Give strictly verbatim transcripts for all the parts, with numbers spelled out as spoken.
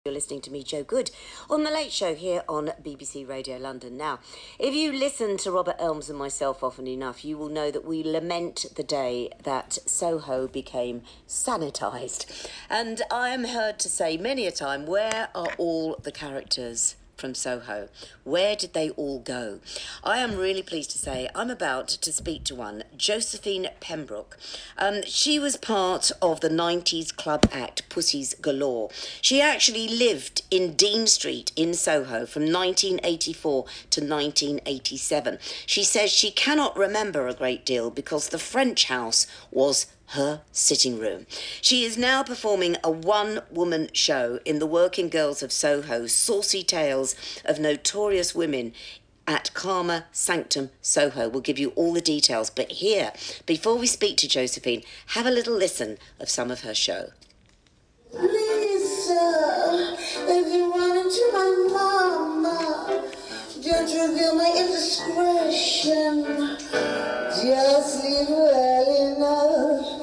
You're listening to me, Joe Good, on The Late Show here on B B C Radio London. Now, if you listen to Robert Elms and myself often enough, you will know that we lament the day that Soho became sanitised. And I am heard to say many a time, where are all the characters from Soho? Where did they all go? I am really pleased to say I'm about to speak to one, Josephine Pembroke. Um, she was part of the nineties club act Pussies Galore. She actually lived in Dean Street in Soho from nineteen eighty-four to nineteen eighty-seven. She says she cannot remember a great deal because the French house was her sitting room. She is now performing a one-woman show in the Working Girls of Soho, Saucy Tales of Notorious Women at Karma Sanctum Soho. We'll give you all the details. But here, before we speak to Josephine, have a little listen of some of her show. Please, sir, if you run into my mama, don't reveal my indiscretion. Just leave well enough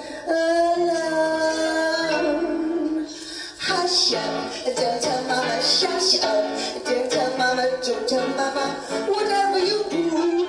alone. Hush up, don't tell mama, shush up. Don't tell mama, don't tell mama, whatever you do.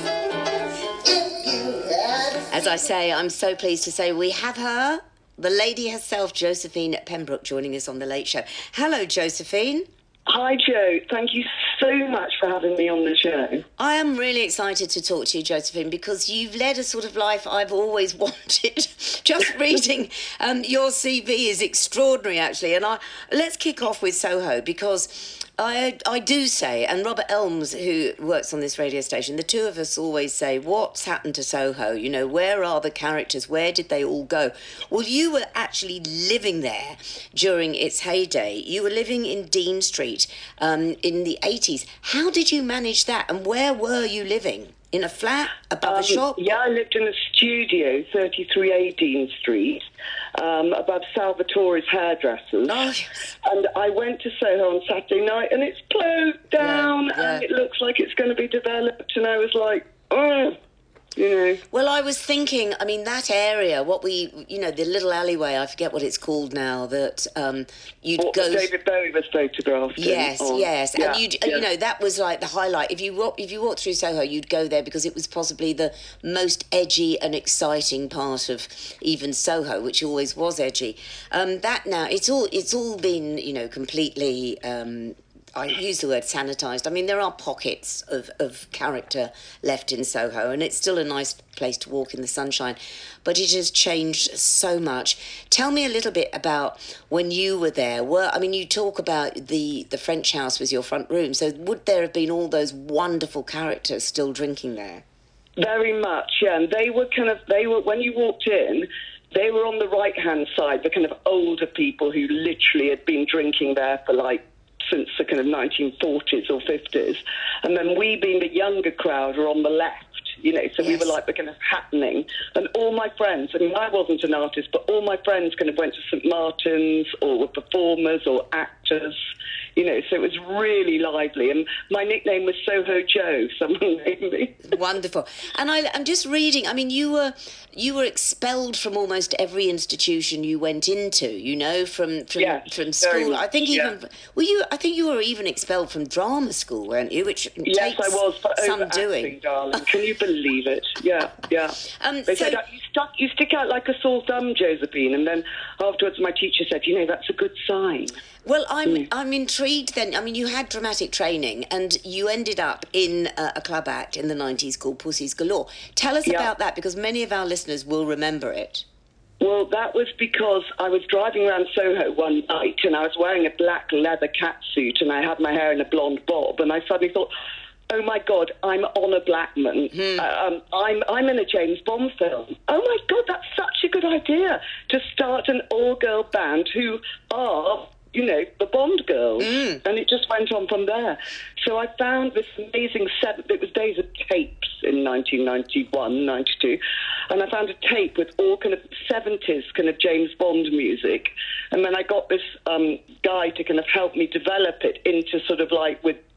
If you had... As I say, I'm so pleased to say we have her, the lady herself, Josephine Pembroke, joining us on The Late Show. Hello, Josephine. Hi, Joe. Thank you so much for having me on the show. I am really excited to talk to you, Josephine, because you've led a sort of life I've always wanted. Just reading um, your C V is extraordinary, actually. And I let's kick off with Soho, because I I do say, and Robert Elms, who works on this radio station, the two of us always say, what's happened to Soho? You know, where are the characters? Where did they all go? Well, you were actually living there during its heyday. You were living in Dean Street um, in the eighties. How did you manage that? And where were you living? In a flat, above um, a shop? Yeah, I lived in a studio, thirty-three A Dean Street, um, above Salvatore's Hairdressers. Oh, yes. And I went to Soho on Saturday night, and it's closed down, Yeah, yeah. and it looks like it's going to be developed. And I was like, oh, you know. Well, I was thinking, I mean, that area, what we, you know, the little alleyway, I forget what it's called now, that um, you'd What go... David Bowie was photographed in Yes, on. yes, Yeah, and you'd, yeah. you know, that was like the highlight. If you walk, if you walked through Soho, you'd go there because it was possibly the most edgy and exciting part of even Soho, which always was edgy. Um, that now, it's all, it's all been, you know, completely. Um, I use the word sanitised. I mean, there are pockets of, of character left in Soho, and it's still a nice place to walk in the sunshine, but it has changed so much. Tell me a little bit about when you were there. Were I mean, you talk about the, the French house was your front room, so would there have been all those wonderful characters still drinking there? Very much, yeah. And they were kind of, they were, when you walked in, they were on the right-hand side, the kind of older people who literally had been drinking there for like, since the kind of nineteen forties or fifties. And then we, being the younger crowd, were on the left, you know, so Yes. we were like the kind of happening. And all my friends, I mean, I wasn't an artist, but all my friends kind of went to Saint Martin's or were performers or actors, you know, so it was really lively. And my nickname was Soho Joe, someone named me. Wonderful. And I, I'm just reading, I mean, you were you were expelled from almost every institution you went into, you know, from from, Yes, from very school. much, I think even, yeah. were you, I think you were even expelled from drama school, weren't you? Which Yes, takes I was, for some overacting, doing. darling. Can you believe it? Yeah, yeah. Um, they so- said, you, stuck, you stick out like a sore thumb, Josephine. And then afterwards my teacher said, you know, that's a good sign. Well, I'm Mm. I'm intrigued then. I mean, you had dramatic training and you ended up in a, a club act in the nineties called Pussies Galore. Tell us Yeah. about that, because many of our listeners will remember it. Well, that was because I was driving around Soho one night and I was wearing a black leather catsuit and I had my hair in a blonde bob, and I suddenly thought, oh my God, I'm Honor Blackman. Hmm. Uh, um, I'm I'm in a James Bond film. Oh my God, that's such a good idea to start an all-girl band who are, you know, the Bond girls. Mm. And it just went on from there. So I found this amazing seven, it was days of tapes in nineteen ninety-one, ninety-two, and I found a tape with all kind of seventies kind of James Bond music. And then I got this um, guy to kind of help me develop it into sort of like with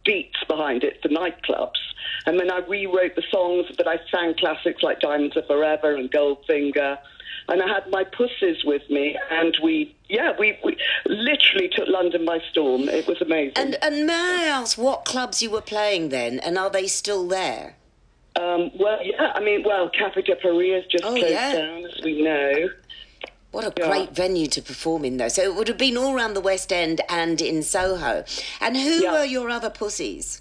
beats behind it for nightclubs. And then I rewrote the songs, but I sang classics like Diamonds Are Forever and Goldfinger. And I had my pussies with me, and we, yeah, we, we literally took London by storm. It was amazing. And, and may I ask what clubs you were playing then, and are they still there? Um, well, yeah, I mean, well, Café de Paris has just Oh, closed yeah. down, as we know. What a Yeah. great venue to perform in, though. So it would have been all around the West End and in Soho. And who Yeah. were your other pussies?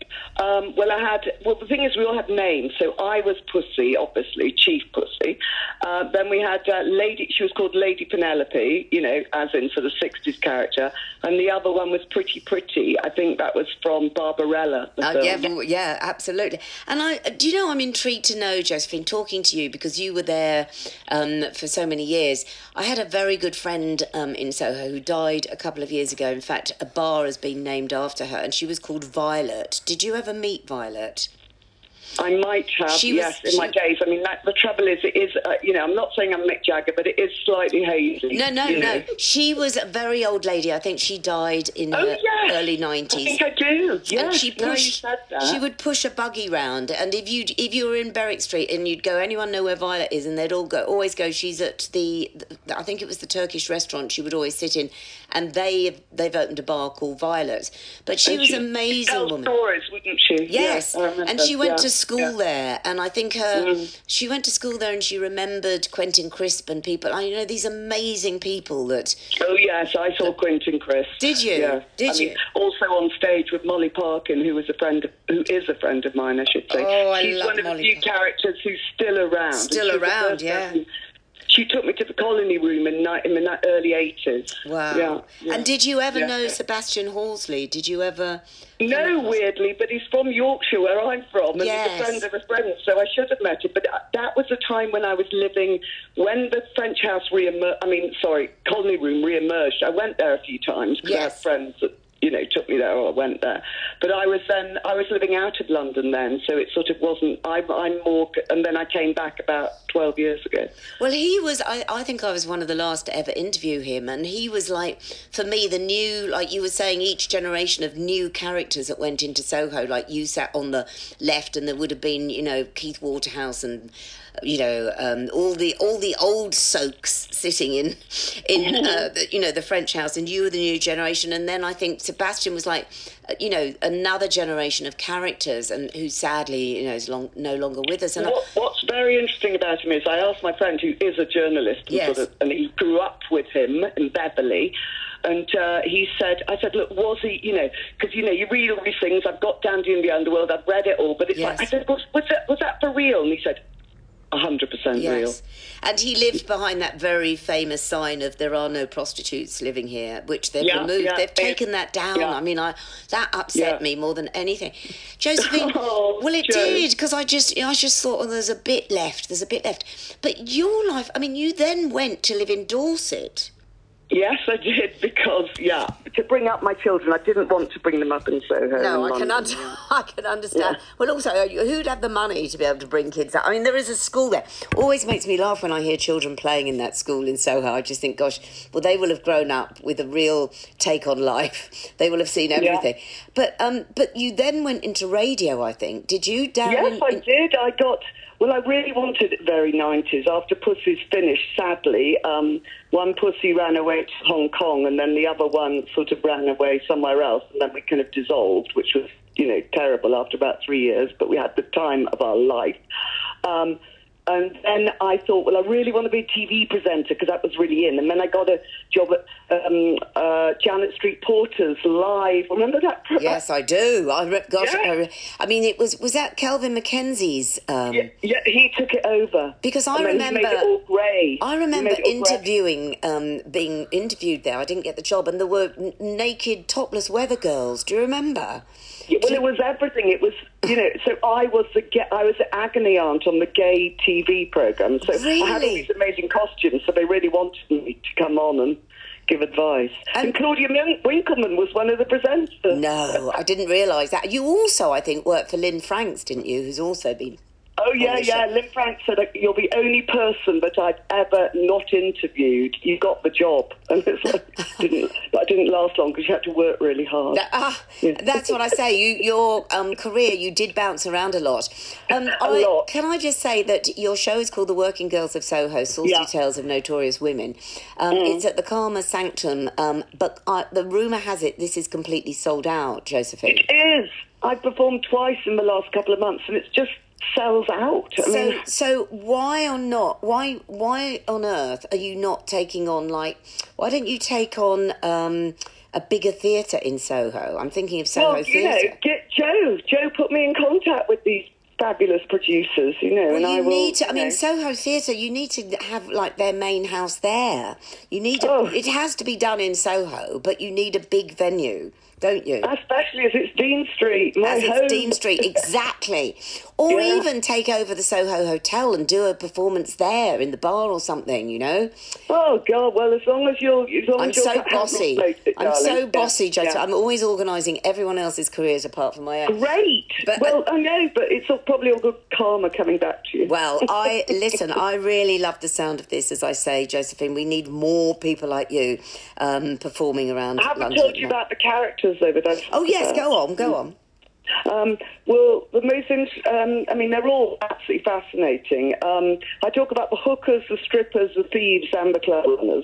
Um, well, I had, well, the thing is, we all had names. So I was Pussy, obviously, Chief Pussy. Uh, then we had uh, Lady, she was called Lady Penelope, you know, as in sort of sixties character. And the other one was Pretty Pretty. I think that was from Barbarella. The Uh, film. yeah, well, yeah, absolutely. And I, do you know, I'm intrigued to know, Josephine, talking to you, because you were there um, for so many years. I had a very good friend um, in Soho who died a couple of years ago. In fact, a bar has been named after her, and she was called Violet. Did you ever meet Violet? I might have, She was- yes, in she- my days. I mean, that, the trouble is, it is, uh, you know, I'm not saying I'm Mick Jagger, but it is slightly hazy. No, no, you no. know. She was a very old lady. I think she died in Oh, her yes. early I nineties. think I do, yes. And she now you pushed. said that. She would push a buggy round, and if you if you were in Berwick Street and you'd go, anyone know where Violet is, and they'd all go, always go. She's at the, the I think it was the Turkish restaurant she would always sit in, and they they've opened a bar called Violet. But she And was she- an amazing tell woman. stories, wouldn't she? Yes, I remember. and she went Yeah, to school yeah. there, and I think her Mm. she went to school there, and she remembered Quentin Crisp and people. I you know these amazing people that. Oh, yes, I saw Quentin Crisp. Did you? Yeah. Did I mean, you? also on stage with Molly Parkin, who was a friend, of, who is a friend of mine, I should say. Oh, I She's love one of Molly the few Parkin. characters who's still around. And Still she was the around, first yeah. person- She took me to the Colony Room in, ni- in the early eighties. Wow. Yeah, yeah. And did you ever Yeah. know Sebastian Horsley? Did you ever? No, weirdly, but he's from Yorkshire, where I'm from, and Yes. he's a friend of a friend, so I should have met him. But that was a time when I was living, when the French House re-emerged, I mean, sorry, Colony Room re-emerged. I went there a few times because I had Yes. friends that, you know, took me there or I went there. But I was then, I was living out of London then, so it sort of wasn't, I'm, I'm more, and then I came back about twelve years ago. Well, he was. I, I think I was one of the last to ever interview him, and he was like, for me, the new, like you were saying, each generation of new characters that went into Soho. Like you sat on the left, and there would have been, you know, Keith Waterhouse and. You know, um, all the all the old soaks sitting in, in uh, the, you know, the French House, and you were the new generation. And then I think Sebastian was like, uh, you know, another generation of characters, and who sadly, you know, is long, no longer with us. And I, What, what's very interesting about him is I asked my friend, who is a journalist, and, Yes. sort of, and he grew up with him in Beverley, and uh, he said, I said, look, was he, you know, because, you know, you read all these things, I've got Dandy in the Underworld, I've read it all, but it's Yes. like, I said, was, was, that, was that for real? And he said, one hundred percent real. yes, and he lived behind that very famous sign of "There are no prostitutes living here," which they've Yeah, removed. yeah, they've yeah. taken that down. Yeah. I mean, I that upset Yeah. me more than anything. Josephine, Oh, well, it Jo. did, because I just, I just thought, oh, there's a bit left. There's a bit left. But your life, I mean, you then went to live in Dorset. Yes, I did, because, yeah, to bring up my children, I didn't want to bring them up in Soho. No, in I can, London. un- I can understand. Yeah. Well, also, uh, who'd have the money to be able to bring kids up? I mean, there is a school there. Always makes me laugh when I hear children playing in that school in Soho. I just think, gosh, well, they will have grown up with a real take on life. They will have seen everything. But um, but you then went into radio, I think. Did you, Darren? Yes, I did. I got, well, I really wanted it very nineties. After Pussy's finished, sadly, um, one pussy ran away to Hong Kong, and then the other one sort of ran away somewhere else, and then we kind of dissolved, which was, you know, terrible after about three years, but we had the time of our life. Um, and then I thought, well, I really want to be a T V presenter, because that was really in. And then I got a job at um, uh, Janet Street Porter's Live. Remember that? Yes, I do. I re- gosh, Yeah. I, re- I mean, it was was that Kelvin Mackenzie's? Um, Yeah, yeah, he took it over. Because I and then remember, he made it all grey. I He remember made it all grey. interviewing, um, being interviewed there. I didn't get the job, and there were n- naked, topless weather girls. Do you remember? Yeah, well, it was everything. It was, you know, so I was the ga- I was the agony aunt on the gay T V program. So I had all Really? these amazing costumes. So they really wanted me to come on and give advice. And- And, Claudia Min- Winkleman was one of the presenters. No, I didn't realise that. You also, I think, worked for Lynn Franks, didn't you? Who's also been Oh, yeah, on this yeah. show. Lynn Frank said, you're the only person that I've ever not interviewed. You got the job. And it's like, didn't, but it didn't last long because you had to work really hard. That, ah, Yeah. That's what I say. You, your um, career, you did bounce around a lot. Um, A I, lot. Can I just say that your show is called The Working Girls of Soho, Saucy Yeah. Tales of Notorious Women. Um, Mm. It's at the Karma Sanctum, um, but uh, the rumour has it this is completely sold out, Josephine. It is. I've performed twice in the last couple of months, and it's just sells out. I So, mean, so why or not? Why, why on earth are you not taking on like? Why don't you take on um, a bigger theatre in Soho? I'm thinking of Soho well, you know, Theatre. get Joe. Joe put me in contact with these fabulous producers, you know, Well, and you I will. need to. I you mean, know, Soho Theatre. You need to have like their main house there. You need. To, Oh. It has to be done in Soho, but you need a big venue, don't you? especially as it's Dean Street, my As home. it's Dean Street, exactly. Or Yeah. even take over the Soho Hotel and do a performance there in the bar or something. You know. Oh God! Well, as long as you're, as long I'm as you're so happy to bossy. float it, I'm darling. so Yeah, bossy, Joseph. yeah. I'm always organising everyone else's careers apart from my own. Great. But- well, I know, but it's all, probably all good karma coming back to you. Well, I listen. I really love the sound of this, as I say, Josephine. We need more people like you um, performing around I haven't London. told you about the characters though, but I've Oh yes, go on, go on. Um, well, the most, int- um, I mean, they're all absolutely fascinating. Um, I talk about the hookers, the strippers, the thieves, and the club runners.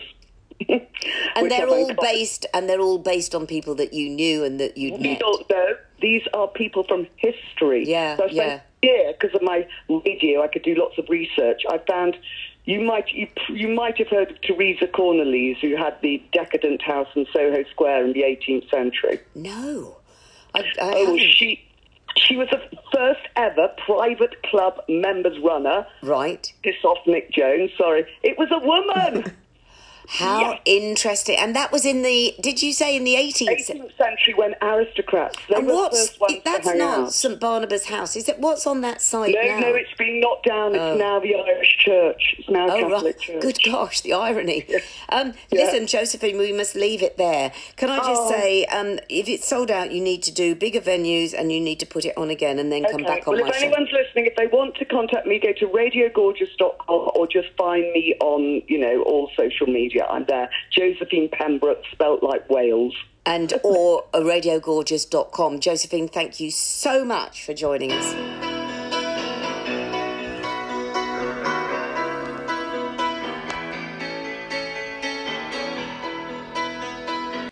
And Which they're I've all uncovered. based, and they're all based on people that you knew and that you'd We met. don't know. These are people from history. Yeah, so I yeah. spent a year, because of my radio, I could do lots of research. I found you might you, you might have heard of Teresa Cornelius, who had the decadent house in Soho Square in the eighteenth century. No, I, I Oh, haven't. she she was the first ever private club members runner. Right. Piss off, Nick Jones. Sorry, it was a woman. How Yeah. interesting. And that was in the. Did you say in the eighteenth? eighteenth century, when aristocrats. They And were the what's first ones that's to hang not out. St Barnabas House? Is it? What's on that site No, now? no, it's been knocked down. It's Oh. now the Irish Church. It's now Oh, Catholic right. Church. Good gosh, the irony. Um, Yeah. Listen, Josephine, we must leave it there. Can I just Oh. say, um, if it's sold out, you need to do bigger venues and you need to put it on again and then come Okay. back on well, my if show. anyone's listening, if they want to contact me, go to radio gorgeous dot com or just find me on, you know, all social media. I'm there. Josephine Pembroke, spelt like Wales. And or radio gorgeous dot com. Josephine, thank you so much for joining us.